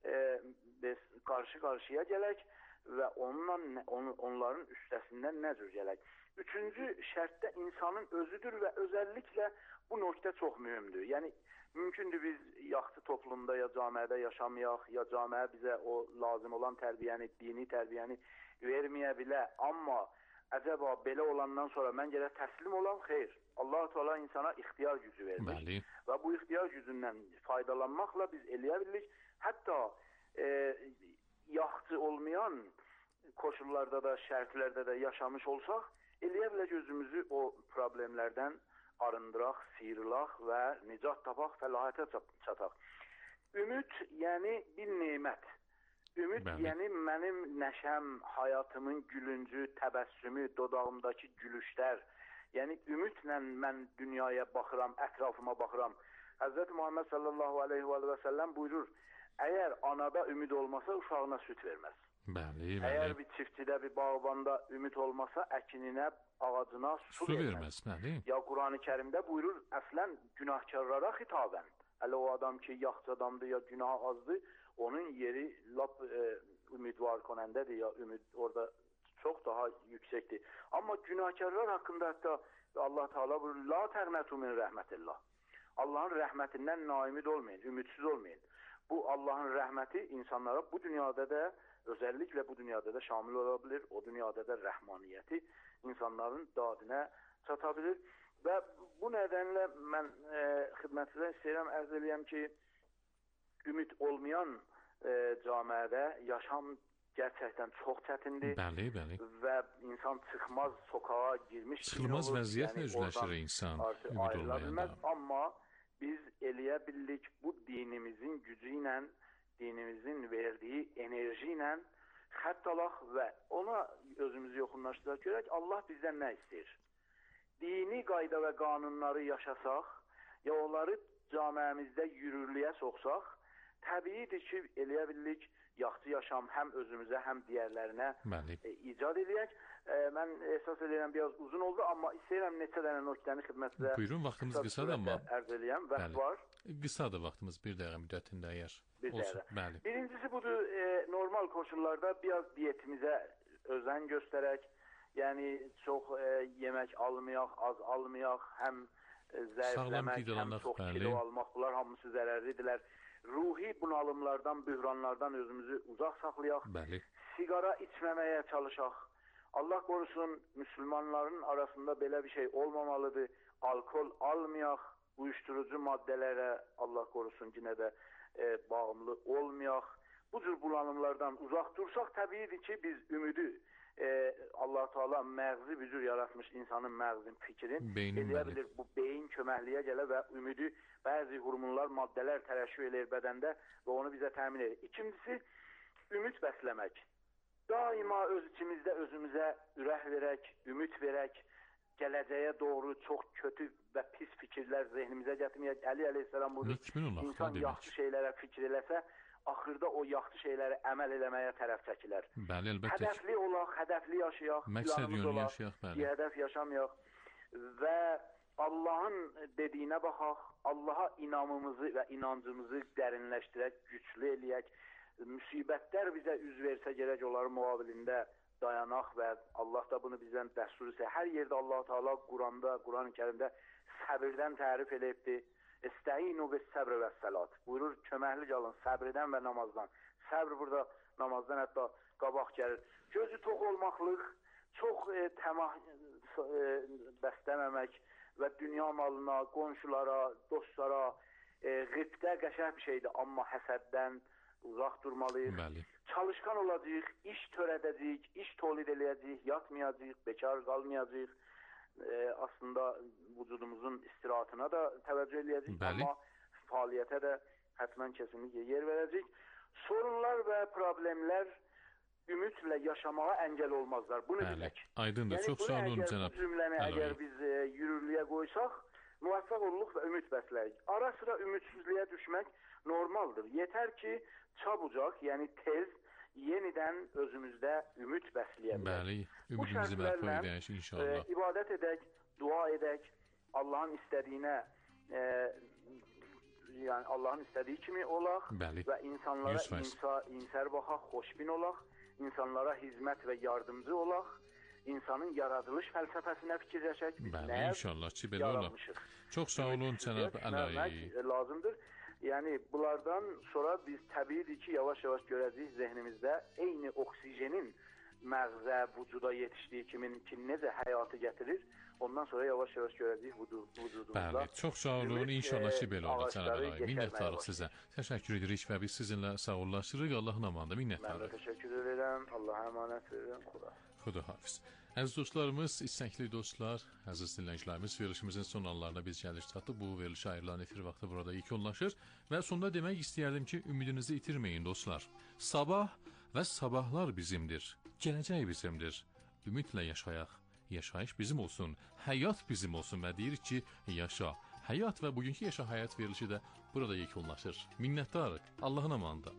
e, qarşı-qarşıya gələk və onunla, on, onların üstəsindən nə cür gələk. Üçüncü şərtdə insanın özüdür və özəlliklə bu nöqtə çox mühümdür. Yəni, mümkündür biz yaxşı toplumda ya camiədə yaşamayaq, ya camiə bizə o lazım olan tərbiyəni, dini tərbiyəni verməyə bilər. Amma əcəba belə olandan sonra mən gələ təslim olam, xeyr. Allah-u Teala insana ixtiyar gücü vermiş. Bəli. Və bu ixtiyar gücündən faydalanmaqla biz eləyə bilirik. Hətta e, yaxşı olmayan koşullarda da, şərtlərdə də yaşamış olsaq, eləyə bilək özümüzü o problemlərdən arındıraq, sıyırılaq və nicat tapaq, fəlahətə çataq. Ümid, yəni bir nemət. Ümid, Bəli. yəni mənim nəşəm, həyatımın gülüncü, təbəssümü, dodağımdakı gülüşlər. Yəni ümidlə mən dünyaya baxıram, ətrafıma baxıram. Həzrəti Muhammed sallallahu aleyhi və səlləm buyurur, əgər anada ümid olmasa uşağına süt verməz. Bəli, bəli. Əgər bir çiftçidə, bir bağbanda ümid olmasa əkininə, ağacına su, Su verməz. verməz, bəli. Ya Quran-ı Kərimdə buyurur, əslən günahkarlara xitabən. Hələ o adam ki, yaxşı adamdır ya günah azdır, onun yeri lap e, ümidvar konəndədir ya ümid orada çox daha yüksəkdir. Amma günahkarlar haqqında hətta Allah Teala buyurur, la tərmətu min rəhmətillah. Allahın rəhmətindən naimid olmayın, ümidsiz olmayın. Bu Allahın rəhməti insanlara bu dünyada da, özəlliklə bu dünyada da şamil ola bilir. O dünyada da rəhmaniyyəti insanların dadinə çata bilir. Və bu nədənlə mən e, xidmətinizə istəyirəm, ərz eləyəm ki, ümid olmayan e, camiədə yaşam gerçəkdən çox çətindir. Bəli, bəli. Və insan çıxmaz sokağa girmiş. Çıxılmaz vəziyyətlə üzləşir insan, ümid olmayanda. Amma biz eləyə bildik bu dinimizin gücü ilə, dinimizin verdiyi enerji ilə xətt alaq və ona özümüzü yoxunlaşdıraq. Görək, Allah bizdən nə istəyir? Dini qayda və qanunları yaşasaq, ya onları camiəmizdə yürürlüyə soxsaq, təbiidir ki, eləyə bildik yaxşı yaşam həm özümüzə, həm digərlərinə e, icad edək. E, mən əsas edirəm, biraz uzun oldu, amma istəyirəm neçə dənə nöqtəni xidmətinizə buyurun, vaxtımız qısadır, amma ərz eləyəm, vaxt var. Qısadır vaxtımız, bir dəqiqə müddətində əgər bir olsun. Bəli. Birincisi budur, e, normal koşullarda biraz diyetimizə özen göstərək. Yəni çox e, yemək almayaq, az almayaq, həm e, zəifləmək, həm çox kilo almaq, bunlar hamısı zərərlidirlər. Ruhi bunalımlardan, bühranlardan özümüzü uzaq saxlayaq. Bəli. Sigara içməməyə çalışaq. Allah qorusun, müsəlmanların arasında belə bir şey olmamalıdır. Alkol almayaq, uyuşturucu maddələrə Allah qorusun yenə də e, bağımlı olmayaq. Bu cür bulanımlardan uzaq dursaq təbiidir ki, biz ümidi e, Allah Taala məğzi bir cür yaratmış insanın məğzin fikrin eləyə bilir bu beyin köməkliyə gələ və ümidi bəzi hormonlar, maddələr tərəşüh eləyir bədəndə və onu bizə təmin edir. İkincisi, ümid bəsləmək. Daima öz içimizdə özümüzə ürək verək, ümid verək, gələcəyə doğru çox kötü və pis fikirlər zehnimizə gətirməyək. Əli əleyhissalam buyurur, insan yaxşı şeylərə fikir eləsə, axırda o yaxşı şeyləri əməl eləməyə tərəf çəkilər. Bəli, əlbəttə. Hədəfli olaq, hədəfli yaşayaq, məqsəd yönlü yaşayaq, bəli. Hədəf yaşamayaq və Allahın dediyinə baxaq, Allaha inamımızı və inancımızı dərinləşdirək, güclü eləyək. Müsibətlər bizə üz versə gərək onların müqabilində dayanaq və Allah da bunu bizdən dəstur etsə. Hər yerdə Allah Taala Quranda, Quran-ı Kərimdə səbirdən tərif eləyibdir. Estəinu bis-səbr və-səlat. Buyurur, köməkli olun səbirdən və namazdan. Səbr burada namazdan hətta qabaq gəlir. Gözü tox olmaqlıq, çox e, təmah e, bəsləməmək və dünya malına, qonşulara, dostlara e, qibdə qəşəng bir şeydir, amma həsəddən uzaq durmalıyıq. Bəli. Çalışqan olacağıq, iş törədəcəyik, iş tolid eləyəcəyik, yatmayacağıq, bekar qalmayacağıq. E, aslında vücudumuzun istirahatına da təvəccüh eləyəcəyik, Bəli. amma fəaliyyətə də həttəmən kesinlikle yer verəcəyik. Sorunlar və problemlər ümidlə yaşamağa əngəl olmazlar. Bunu Bəli. bilək. Aydındır. Yəni, çox sağ olun cənab. Bu cümləni Əlayi. əgər biz e, yürürlüyə qoysaq, müvəffəq olurluq və ümid bəsləyik. Ara sıra ümidsizliyə düşmək normaldır. Yetər ki, çabucaq, yəni tez, yenidən özümüzdə ümid bəsləyə bilək. Bəli, ümidimizi bərpa edək inşallah. E, ibadət edək, dua edək, Allahın istədiyinə e, yəni Allahın istədiyi kimi olaq. Bəli. Və insanlara insa, insər baxaq, xoşbin olaq, insanlara hizmət və yardımcı olaq, insanın yaradılış fəlsəfəsinə fikirləşək. Biz Bəli, nəyə inşallah ki, belə olar. Çox sağ olun cənab Əlayi. Lazımdır. Yəni bunlardan sonra biz təbiidir ki, yavaş-yavaş görəcəyik zehnimizdə eyni oksijenin məğzə, vücuda yetişdiyi kimin ki necə həyatı gətirir. Ondan sonra yavaş-yavaş görəcəyik vücudumuzda. Bəli, çox sağ olun. İnşallah ki, belə olur cənab Əlayi. Minnətdarıq sizə. Təşəkkür edirik və biz sizinlə sağollaşırıq. Allahın amanında minnətdarıq. Mən də təşəkkür edirəm. Allaha əmanət verirəm. Xuda. Xuda hafiz. Əziz dostlarımız, istəkli dostlar, əziz dinləyicilərimiz, verilişimizin son anlarına biz gəliş çatdıq. Bu veriliş ayrılan efir vaxtı burada yekunlaşır və sonda demək istəyərdim ki, ümidinizi itirməyin dostlar. Sabah və sabahlar bizimdir. Gələcək bizimdir. Ümidlə yaşayaq. Yaşayış bizim olsun, həyat bizim olsun və deyirik ki, yaşa. Həyat və bugünkü yaşa həyat verilişi də burada yekunlaşır. Minnətdarıq. Allahın amanında.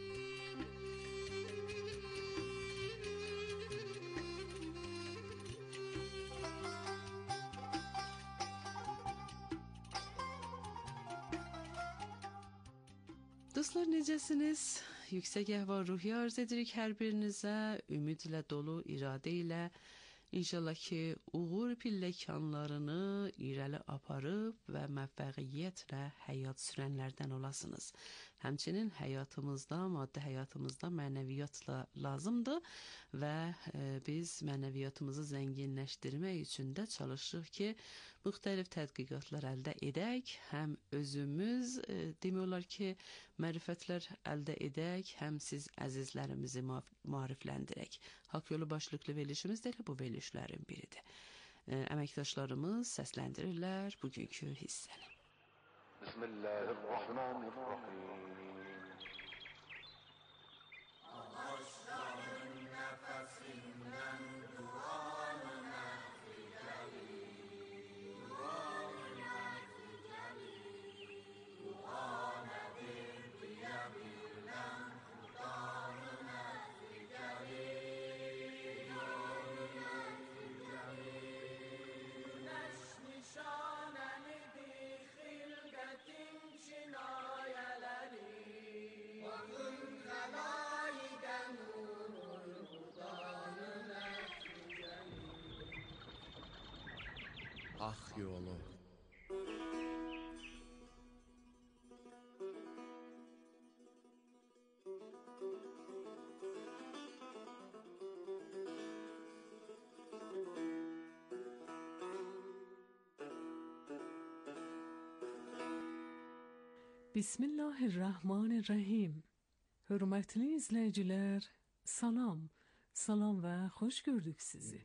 Dostlar, necəsiniz? Yüksək əhval-ruhiyyə arz edirik hər birinizə, ümidlə dolu, iradə ilə. İnşallah ki, uğur pilləkanlarını irəli aparıb və müvəffəqiyyətlə həyat sürənlərdən olasınız. Həmçinin həyatımızda, maddi həyatımızda mənəviyyatla lazımdır və e, biz mənəviyyatımızı zənginləşdirmək üçün də çalışırıq ki, müxtəlif tədqiqatlar əldə edək, həm özümüz e, demək olar ki, mərifətlər əldə edək, həm siz əzizlərimizi maarifləndirək. Haqq yolu başlıqlı verilişimiz də bu verilişlərin biridir. E, əməkdaşlarımız səsləndirirlər bugünkü hissəni. Bismillahirrahmanirrahim. Ağaçların nəfəsindən duanı nəticəli, duanı nəticəli, dua nədir deyə bilən xudanı nəticəli, duanı nəticəli. Güneş nişanəlidir xilqətin kinayələri, bakın xəlayiqən nurul xudanı nəticəli. Haqq yolu. Bismillahirrahmanirrahim. Hörmətli izləyicilər, salam, salam və xoş gördük sizi.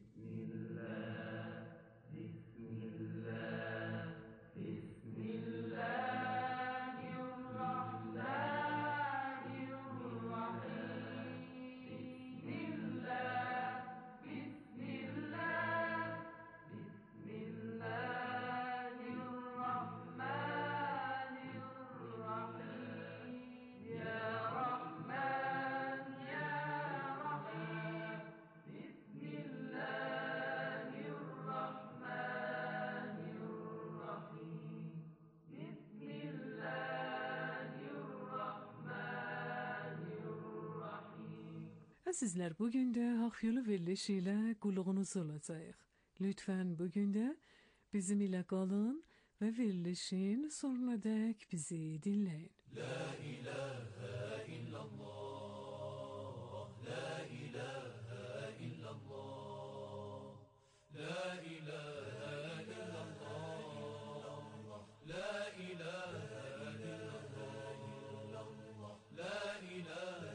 Əzizlər, bugün də Haqq Yolu verilişi ilə qulluğunuzda olacağıq. Lütfən bugün də bizim ilə qalın və verilişin sonunadək bizi dinləyin. La ilahə illallah, la ilahə illallah, la ilahə illallah, la ilahə illallah, la ilahə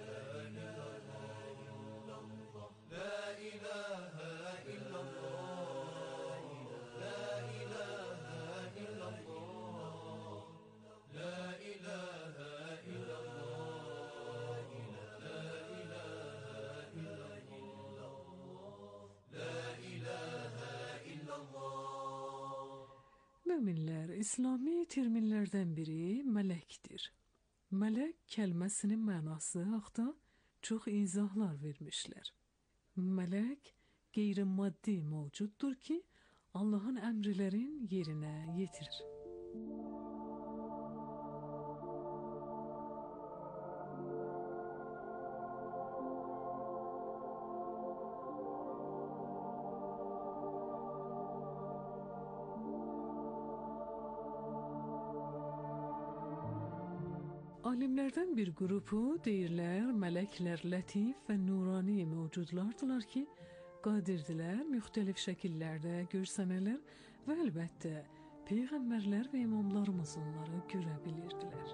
Möminlər, İslami terminlərdən biri mələkdir. Mələk kəlməsinin mənası haqda çox izahlar vermişlər. Mələk qeyri-maddi mövcuddur ki, Allahın əmrlərin yerinə yetirir. Alimlərdən bir qrupu deyirlər, mələklər lətif və nurani mövcudlardılar ki, qadirdirlər müxtəlif şəkillərdə görsənələr və əlbəttə peyğəmbərlər və imamlarımız onları görə bilirdilər.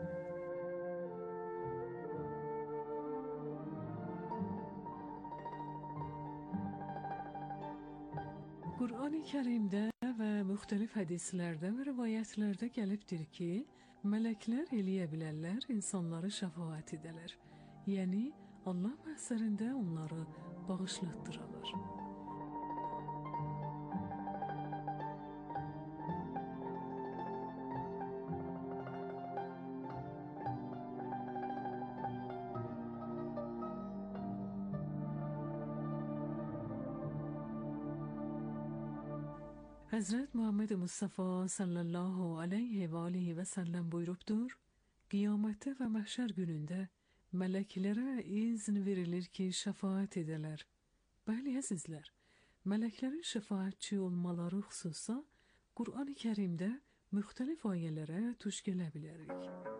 Qur'an-ı Kərimdə və müxtəlif hədislərdə və rivayətlərdə gəlibdir ki, mələklər eləyə bilərlər, insanları şəfaət edələr. Yəni, Allah məhzərində onları bağışlatdırarlar. Həzrət Muhammed Mustafa sallallahu aleyhi və aleyhi və səlləm buyurubdur, qiyamətdə və məhşər günündə mələklərə izn verilir ki, şəfaət edələr. Bəli, əzizlər, mələklərin şəfaətçi olmaları xüsusa Qur'an-ı Kərimdə müxtəlif ayələrə tuş gələ bilərik.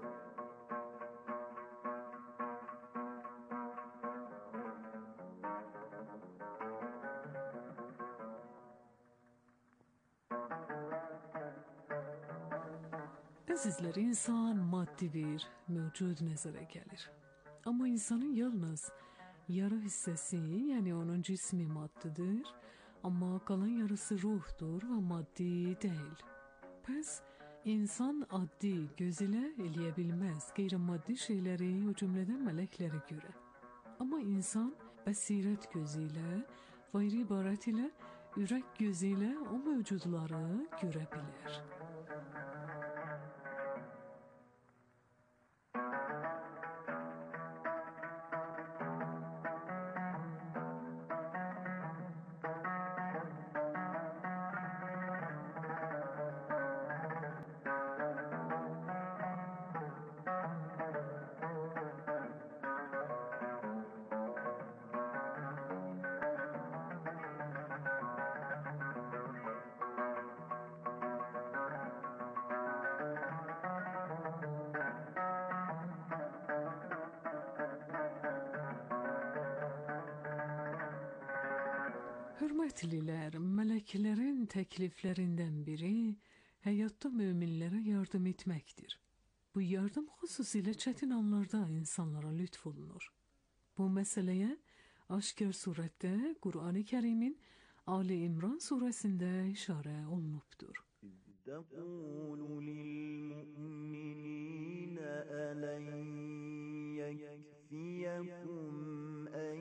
Əzizlər, insan maddi bir mövcud nəzərə gəlir. Amma insanın yalnız yarı hissəsi, yəni onun cismi maddidir, amma qalan yarısı ruhdur və maddi deyil. Pəs, insan addi göz ilə eləyə bilməz qeyri-maddi şeyləri, o cümlədən mələkləri görə. Amma insan bəsirət gözü ilə, və ibarət ilə ürək gözü ilə o mövcudları görə bilər. Hörmətlilər, mələklərin təkliflərindən biri həyatda möminlərə yardım etməkdir. Bu yardım xüsusilə çətin anlarda insanlara lütf olunur. Bu məsələyə aşkar surətdə Qur'an-ı Kərimin Ali İmran surəsində işarə olunubdur. تقول للمؤمنين ألن يكفيكم أن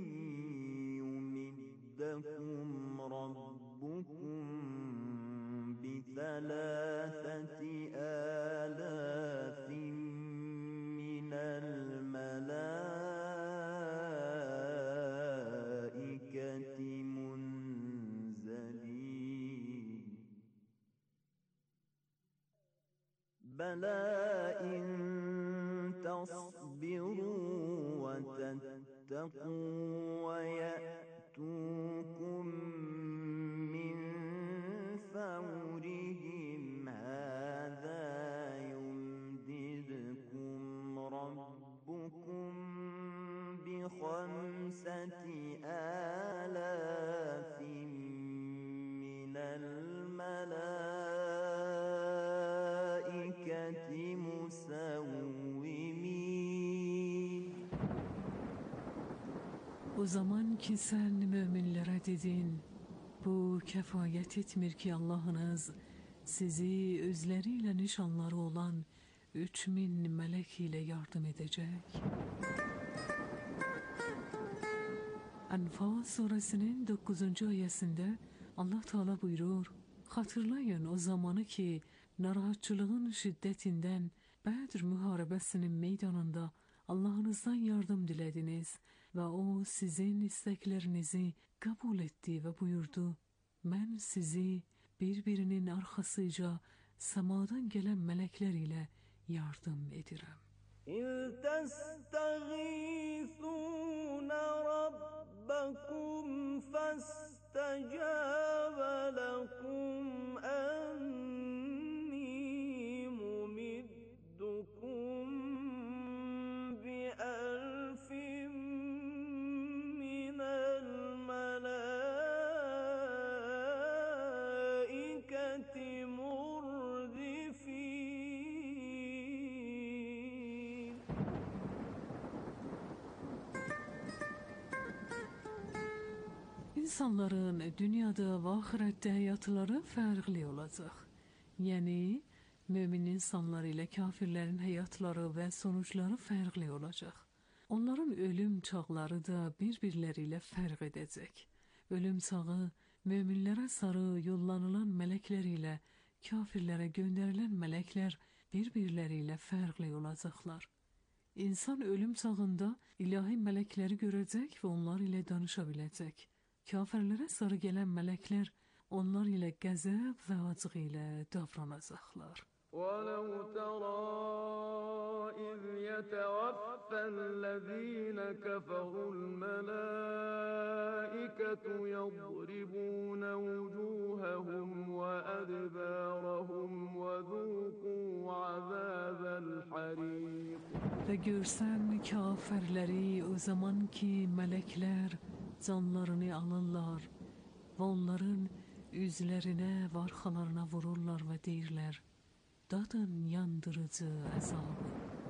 يمدكم ربكم بثلاثة آلاف من الملائكة منزلين بلى إن تصبروا وتتقوا ويأتوكم من فورهم هذا يمددكم ربكم بخمسة آلاف من الملائكة مسومين. O zaman ki sen müminlere dedin, bu kefayet etmir ki Allah'ınız sizi özleriyle nişanları olan üç bin melek ile yardım edecek. Enfal suresinin dokuzuncu ayesinde Allah Teala buyurur, hatırlayın o zamanı ki narahatçılığın şiddetinden Bedir muharebesinin meydanında Allah'ınızdan yardım dilediniz ve o sizin isteklerinizi kabul etti ve buyurdu, ben sizi birbirinin arkasıca semadan gelen melekler ile yardım ederim. إذ تستغيثون ربكم فاستجاب لكم أني ممدكم بألف من الملائكة مردفين. İnsanların dünyada ve ahirette hayatları farklı olacak. Yani mümin insanlar ile kafirlerin hayatları ve sonuçları farklı olacak. Onların ölüm çağları da birbirleriyle fark edecek. Ölüm çağı müminlere sarı yollanılan melekler ile kafirlere gönderilen melekler birbirleriyle farklı olacaklar. İnsan ölüm çağında ilahi melekleri görecek ve onlar ile danışabilecek. Kafirlere sarı gelen melekler onlar ile gazap ve acı ile davranacaklar. وَلَوْ تَرَى إِذْ يَتَوَفَّى الَّذِينَ كَفَرُوا الْمَلَائِكَةُ يَضْرِبُونَ وُجُوهَهُمْ وَأَدْبَارَهُمْ وَذُوقُوا عَذَابَ الْحَرِيقِ. Ve görsen kafirleri o zaman ki melekler canlarını alırlar ve onların yüzlerine ve arkalarına vururlar ve deyirler, dadın yandırıcı azabı.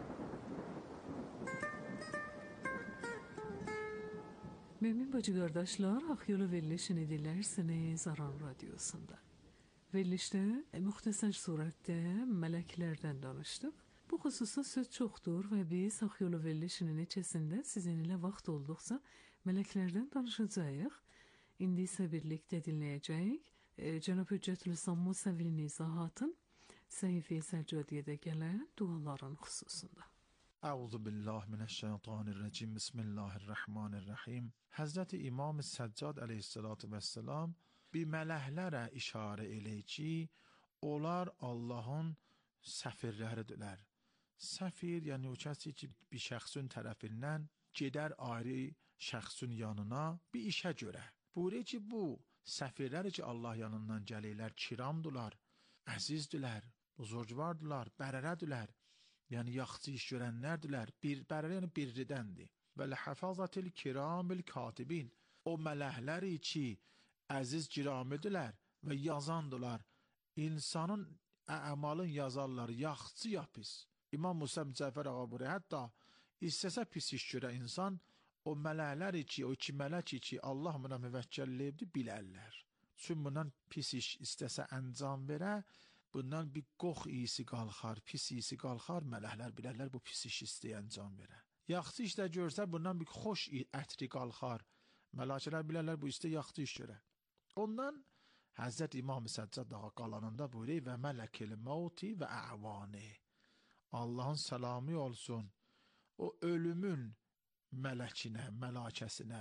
Mümin bacı kardeşler, Akyolu verilişini dilerseniz Aran Radyosu'nda. Verilişte muhtasar surette meleklerden danıştık. Bu hususta söz çoktur ve biz Akyolu verilişinin içerisinde sizinle vakit oldukça meleklerden danışacağız. İndi ise birlikte dinleyeceğiz. E, Cenab-ı Hüccetül-İslam Musevvi'nin izahatın Seyfi Seccade'de gelen duaların hususunda. Euzu billahi mineşşeytanirracim. Bismillahirrahmanirrahim. Hazreti İmam Seccad aleyhissalatu vesselam bir mələklərə işarə eləyir ki, onlar Allahın səfirləridirlər. Səfir, yəni o kəs ki, bir şəxsin tərəfindən gedər ayrı şəxsin yanına bir işə görə. Buyurur ki, bu səfirlər ki, Allah yanından gəlirlər, kiramdılar, əzizdirlər, buzurgvardırlar, bərərədirlər. Yəni yaxşı iş görənlərdirlər. Bir bərərə yəni birridəndir. Və ləhəfazatil kiramil katibin. O mələkləri ki, əziz kiramidirlər və yazandılar. İnsanın əmalın yazarlar, yaxşı ya pis. İmam Musa Mücəffər ağa buraya hətta istəsə pis iş görə insan o mələklər ki, o iki mələk ki, Allah buna müvəkkəlləyibdi, bilərlər. Çünki bundan pis iş istəsə əncam verə, bundan bir qox iyisi qalxar, pis iyisi qalxar, mələklər bilərlər bu pis iş istəyə əncam verə. Yaxşı işlə görsə, bundan bir xoş ətri qalxar, mələklər bilərlər bu istə yaxşı iş görə. Ondan Həzrət İmam Səccad ağa qalanında buyuruyor və mələkil mauti və əvani. Allahın səlamı olsun o ölümün mələkinə, mələkəsinə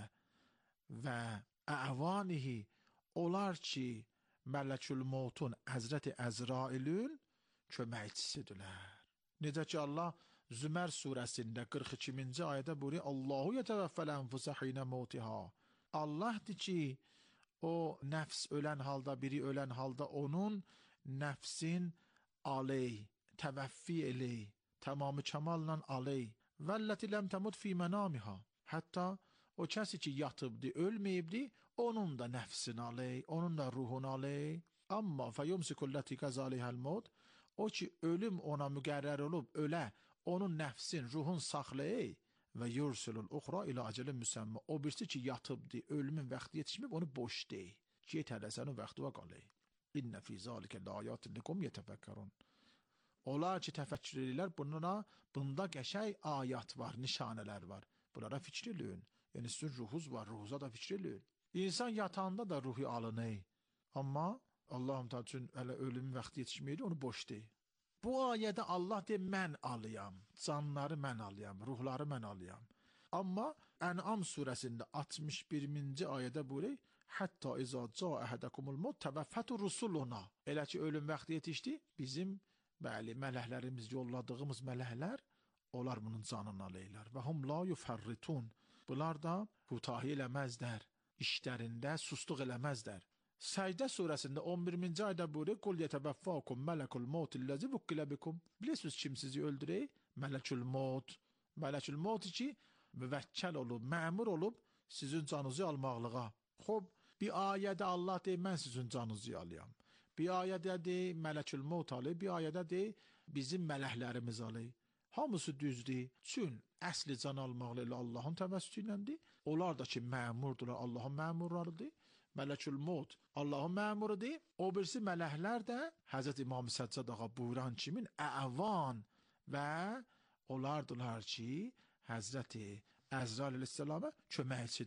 və əvanihi, onlar ki, Mələkül Mautun, Həzrəti Əzrailün köməkçisidirlər. Necə ki, Allah Zümər surəsində qırx ikinci ayədə buyuruyor, Allahu yetevəffəl ənfusə hinə mautiha. Allahdır ki, o nəfs ölən halda, biri ölən halda onun nəfsin aley, təvəffi eley, tamamı kəmalla aley. Vəlləti ləm təmud fi mənamiha. Hətta o kəsi ki yatıbdı, ölməyibdi, onun da nəfsin aley, onun da ruhun aley. Amma fəyumsikulləti qəzalihəl mod, o ki ölüm ona müqərrər olub, ölə, onun nəfsin, ruhun saxlayey və yursulul uxra ilə acəlin müsəmmə. O birisi ki yatıbdı, ölümün vaxtı yetişməyib, onu boş dey. Get hələsənin vaxtı var qaley. İnnə fi zalikə layətin likum yetəfəkkərun. Onlar ki təfəkkür edirlər, bunlara, bunda qəşəng ayat var, nişanələr var. Bunlara fikir eləyin. Yəni sizin ruhunuz var, ruhunuza da fikir eləyin. İnsan yatağında da ruhu alınır. Amma Allahım ta üçün hələ ölümün vaxtı yetişməyir, onu boş dey. Bu ayədə Allah deyir, mən alıyam, canları mən alıyam, ruhları mən alıyam. Amma Ən'am surəsində altmış birinci ayədə buyuruyor, hətta izə ca əhədəkumul mut təvəffətu rusuluna. Elə ki ölüm vaxtı yetişdi, bizim bəli, mələklərimiz, yolladığımız mələklər, onlar bunun canını alırlar. Və hum la yufarritun. Bunlar da hutahi eləməzlər, işlərində susluq eləməzlər. Səcdə surəsində on birinci ayda buyuruyor, Qul yetəvəffəkum mələkul mut illəzi vukkilə bikum. Bilirsiniz kim sizi öldürür? Mələkül mut. Mələkül mut ki, müvəkkəl olub, məmur olub, sizin canınızı almaqlığa. Xob, bir ayədə Allah deyir, mən sizin canınızı alayam. Bir ayədə deyir, mələkül mut alır, bir ayədə deyir, bizim mələklərimiz alır. Hamısı düzdür. Çün əsli can almaqlı ilə Allahın təvəssütü iləndir. Onlar da ki, məmurdurlar, Allahın məmurlarıdır. Mələkül Maut Allahın məmurudur. O birisi mələklər də Həzrət İmam Səccad ağa buyuran kimin əvan və onlardılar ki, Həzrəti Əzrail əleyhissalama köməkçidir.